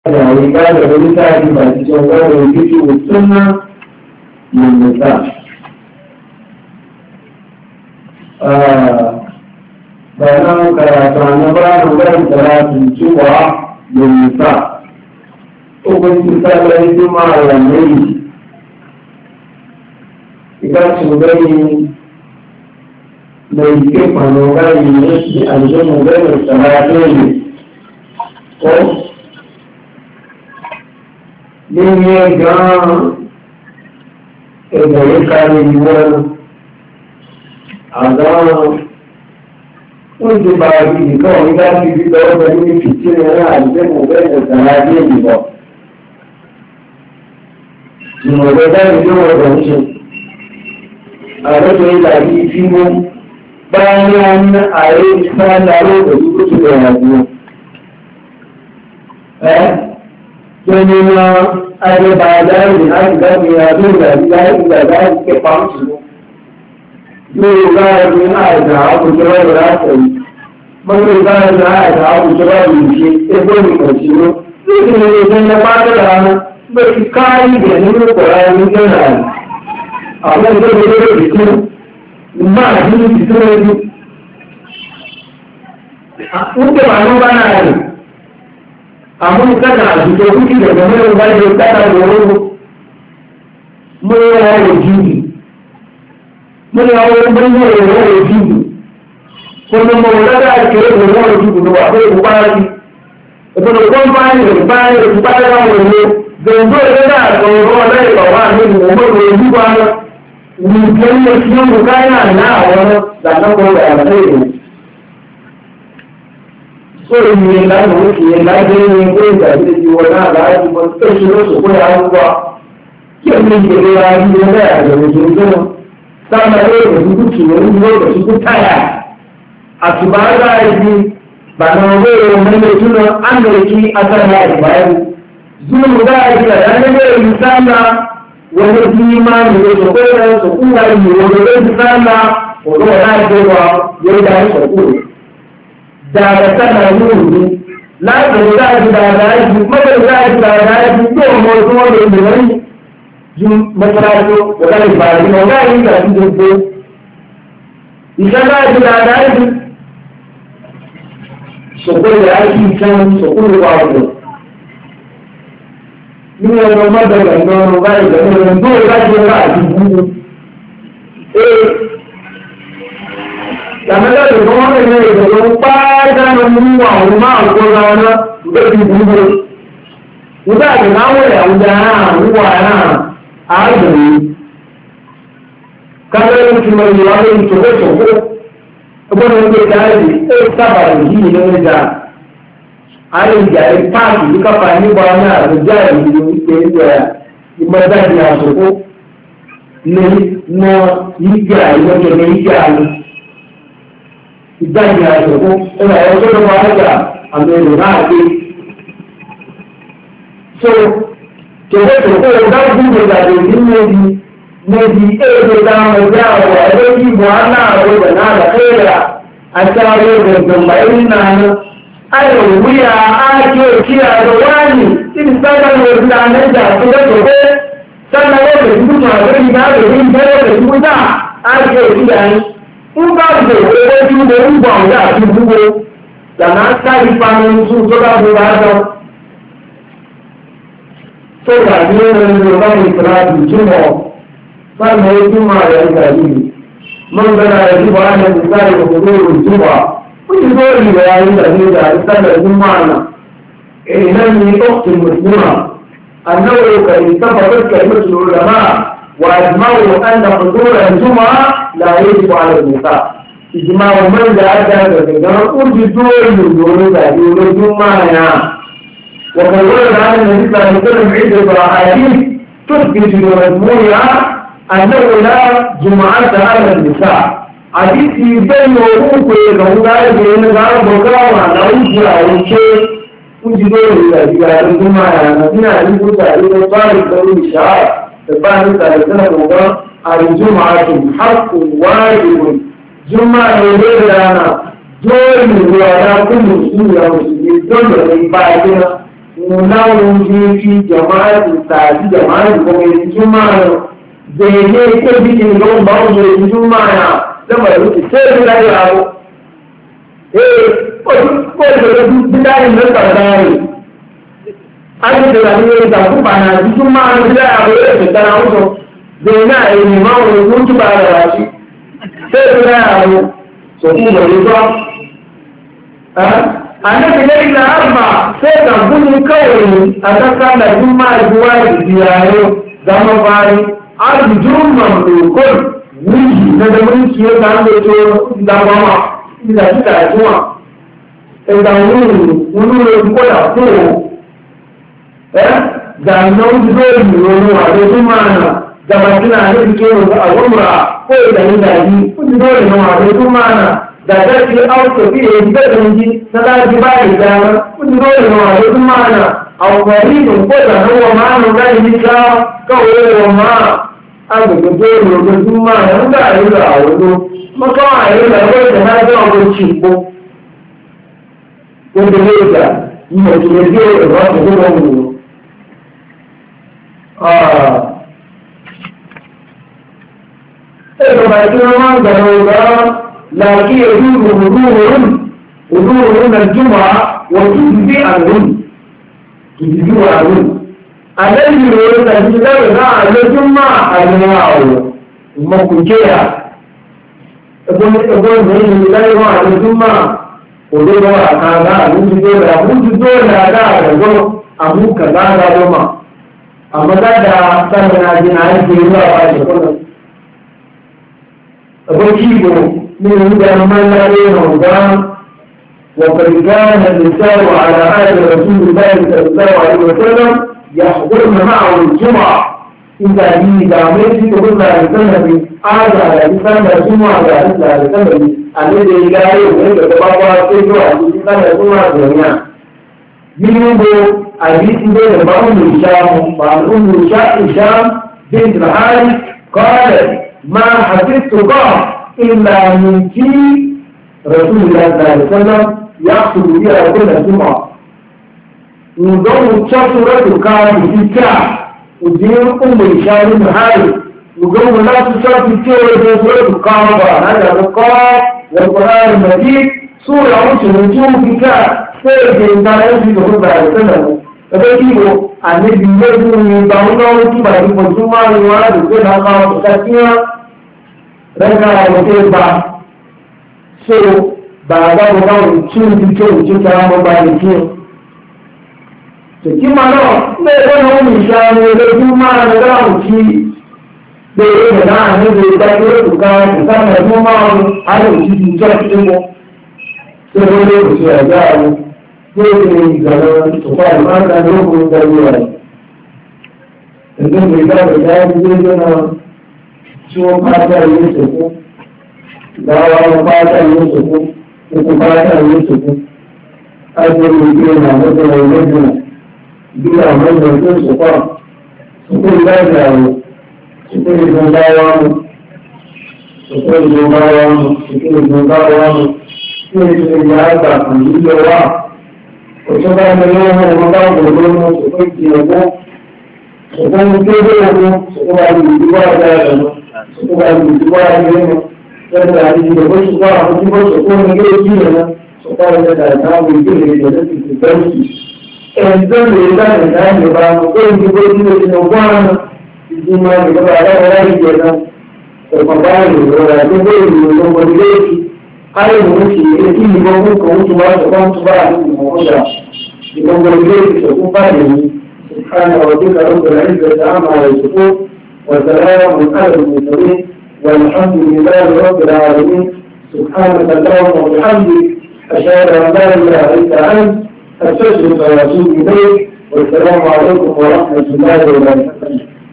يعني كان ذلك بما تجاوز الفقه والسنة للنساء. فإنه كان بعض غير صلاة الجمعة للنساء. وكنت صلاة الجمعة والليل. إذا سبني ليس فنوغا يمشي الجمع بين الصلاتين. Nínú gan-an ẹgbẹ̀rún kárí ìwọ̀n àgbọn wọ́n ti bá ibi nìkan nígbà tí ibi lọ́wọ́ pẹ̀lú ní fìtí ẹ̀rọ àìsẹ́kùn bẹ́ẹ̀ tàrà dé ìbọn. Ìmọ̀lẹ́ dáre tó wọ́n rẹ̀ ń ṣe. Àrẹ́bẹ̀ ìlà yìí fi mú báyán ààrẹ ìsáàlá lóòrùn tó ti bẹ̀rẹ̀ àbúrò. Jẹ́nìyà ayébáyá ìrìn láti dábìí àdúgbà ìgbà láti kẹfà ń ṣùgbọ́n. Yóò báyá ní àìdá àwùjọ rẹ̀ látẹ̀yìn. Mọ́tò báyá ní àìdá àwùjọ rẹ̀ ṣe ẹgbẹ́ ìkọ̀ṣìlú. Nígbà tí ó ń lọ́pàá tẹ́lá ní pé kí káyí ìgbẹ̀ nínú ìpọ̀lá ẹni jẹ́nà rẹ̀. Àwọn ẹgbẹ́ ìgbẹ́ ìtú ìgbà àti ìtú ẹni. Ó tẹ̀wà ló bá náà rẹ̀. Àwọn ìkàtà àjùjọ kúkì gẹ̀gẹ̀ mẹ́rin bá jẹ́ ìkàtà ìwọ̀n mú ọwọ́ òjìdì. Mú ọwọ́ òjìdì. Kọ̀nà mọ̀ lọ́dá ìkẹrẹ ìwọ̀n òjìdì ló wà fún ìpárájì. Ìpínlẹ̀ kan bá ní ìpárájì àwọn èlò gbẹ̀ǹdó ìrẹ́dà àtọ̀rọ̀ ọlẹ́ìkọ̀ wà ní ìwọ̀n òjìdì wa lọ. Ìgbẹ̀lẹ̀ tí ó mú káyà náà àwọn ìdàkọ́kọ̀ ìyẹn láti wọ́n kìí láti ní ẹgbẹ́ ìgbàgbé ti wọ́n náà láti wọ́n tó ṣe lóṣù pé a ń wá kí o ní ìgbèrè ayé ẹgbẹ́ àjọ̀rò tó ń tó sáàmà lóòrò tuntun kì í ní lóòrò tuntun táyà àtùbà aláìsí bàná owó mẹ́lẹ̀ túnà ámẹ́ríkì asára ìbáyé zúlù dáàbí àdánilẹ̀ ìlú sáàmà wọ́n ti máa ń lè sọ pé ẹ̀rọ sọ̀kúnra ìwòrò lójú sáàmà òlúwọ̀ láti wà yóò dá ìsọ̀kúrò dáadáa sábà yóò ní láti dáadáa dáadáa ju mọ́tò dáadáa ju tó ọmọ tí wọ́n lè lè wọ́n ju mọ́tàlásó ọ̀gá ìbàdí ọ̀gá ìgbà tí gbogbo ìṣẹ́lá ju dáadáa ju sọ̀kúrò àti ìṣẹ́ sọ̀kúrò wà ọ̀dọ̀ nínú ọmọ mọ́tò ìgbà ọ̀gá ìgbà tó láti ọ̀gá àti gbogbo Yàmẹ́lẹ́ ìgbọ́n wọ́n lè ìgbẹ̀rẹ̀ ń pàájá lọ mú àwọn máa gbọ́nà ọ̀nà lórí ìgbìmọ̀. Nígbà tí láwọn ìyàwó àrùwà náà ààrùn kábẹ́rẹ́ ti mọ̀ ìwà lórí ìṣòwòṣòwò ọgbọ́n ní ìgbà ìdí ó sábàrà yìí lórí ìjà. Ààrẹ ìjà ìpáàkì ní kápá nígbà náà ló já ìlú ìpè ìgbà ìmọ̀dájì àṣòkó ní ìgbà ìwọ́jọ́ ìgbà ìdájì àjọ̀kú ẹ̀rọ ẹ̀rọ tó lọ́wọ́ àjà àmì èrò náà dé. So, tòkótòkó dájú ìgbàgbé ní méjì èdè dáhùn ẹgbẹ́ àwọ̀ ẹgbẹ́ ìbò aláàrọ̀ ìgbà náà lọ́kẹ́rẹ́ àti àwọn ìgbàgbà ẹ̀rí náà ní. Ayọ̀ wíyà ájò kí àjọ wáyì tí ní sábà ní ojú àmẹ́jà tó lẹ́tọ̀ọ́ sábà lọ́pẹ̀ tuntun àwọn ìgbàgbé ní ìbẹ̀rẹ̀ tuntun náà ájò kí àyí. Nígbà tó owó tí ó ń gbọ̀ ọ̀gá àti gbogbo lànà kárí panu tún tó bá gbogbo àjọ. Tó gbà ní ọ̀rọ̀ Yorùbá ìtura ìjúmọ̀ fáwọn ojúmọ̀ rẹ̀ gbà yìí. Mọ́ńgánà rẹ̀ tí wọ́n á yẹ kó sáré òkòtò ìjúmọ̀. Ó ti tó ìrẹ̀ ayé tàbí ìjà ìsàlẹ̀ ìjúmọ̀ àná. Èyí náà ni ó ti mùsùlùmọ̀. Ànáwó kàrí sábà tó kẹ̀lé وأجمعوا أن حضور الجمعة لا يجب على النساء إجماع من ذلك الرجال وجدوا يقولون ذلك الجمعة وقد ورد عن النبي صلى الله عليه وسلم عدة أحاديث تثبت بمجموعها أنه لا جمعة على النساء حديث يبين وقوف ذلك بين ذلك وقام على وجه أو شيء وجدوا ذلك الجمعة نبينا عليه الصلاة والسلام الثاني ثالثنا موضوع الجمعة حق واجب جمعة لنا دول ولا كل مسلم يا مسلم دول من بعدنا munawun fi jama'ati tafi jama'ati kuma yi juma'a zai ne ke bikin ga ba mu yi juma'a da ba yi sai da yawo ko da bidai nan da dai an da ne da ku ba na juma'a da yawo da kana wuto zai na yi ma wani mutu ba da rashi sai da yawo so ku ba yi ba annabi ne ila arba sai ka gudu kawai a kasa da juma zuwa ziyayo zama bari arjun mamlukun wuji na da mulki ya ta da to da mama ida kita zuwa da wani ne ko da ko da nan zo ne wa da juma na da madina ne ke a umra ko da ni da ni kun zo ne wa da juma na da zai auto fiye da dangi na daji ba da dama kun dole ma da kuma na awari da ko da hawa ma no ga ni ka kawai wa ma an da dole da kuma na da ayi da awo maka ayi da wai da na ga ko ci ko da ne da ni ne ke da ba da mu ba ki ma da لكن يجوز حضورهم الجمعة وتجزي عنهم الذي يريد الجزاء على الجمعة أجمعه مكوكيا يقول من الله على الجمعة ودور هذا مجدور هذا يقول أبوك هذا جمعة أما هذا سنة جنائي في الله عليه وسلم أقول كيف من من لا يرضى وقد كان النساء على عهد رسول الله صلى الله عليه وسلم يحضرن معه الجمعة إذا به دعمت تقول على السنة عاد على لسان الجمعة على السنة الذي لا يمكن تبقى سيده على لسان الجمعة جميعا منه حديث بين بعض الشام وعن هشام بنت الحارث قالت ما حفظت قط إلا من في رسول الله صلى الله عليه وسلم يقصد بها كل الجمعة نظام شطرة كان في كعب ودين هشام بن حارث نظام لا تشرف في سورة الكعبة هذا القاف والقرآن المجيد سورة نجوم في كعب سيد الله صلى الله عليه وسلم فبيجيبوا النبي يجب يبعونا وكبا يفجوا الوالد وكذا قام بسكينة رجع وكذا so ba za mu ga cin fito cin ta mu ba ni ki to ki ma no me ko no mi sha ne da kuma na ga mu ki da na ne da ta ko ka ta na mu ma har ki ki ta ki mu so ne ko ya ga mu ko ne ga to ba ma da no ko da ni wa idan mai ga da ya ji da na so ka ta yi so dawa fata yin suku uku fata yin suku ajiyar mutu na mutu mai majina biya majalisun suka suku da jawo suku da zungawa mu suku da zungawa mu suku da zungawa mu suku da ya ga kan yi yawa wasu ba da yawa da maka gobe mu suku ki yabo suku mutu da yabo suku ba da yi ba da yabo suku ba da yi ba da yabo wanda a cikin da wasu ba a cikin wasu ko ne gare shi ne su fara da ta mu yi da da su barki en dan ne da da ne ba mu ko ni ko ni ne no kwana shi ma da ba da rai ke nan to ba ba ne da da ko ni no ko ni shi ai mu shi ne shi ne ko ko mu ba da ko ba da mu da shi ko ni ne ko ba ne سبحان ربك رب العزة عما يصفون وسلام على المرسلين والحمد لله رب العالمين سبحانك اللهم وبحمدك أشهد أن لا إله إلا أنت أستغفرك وأتوب إليك والسلام عليكم ورحمة الله وبركاته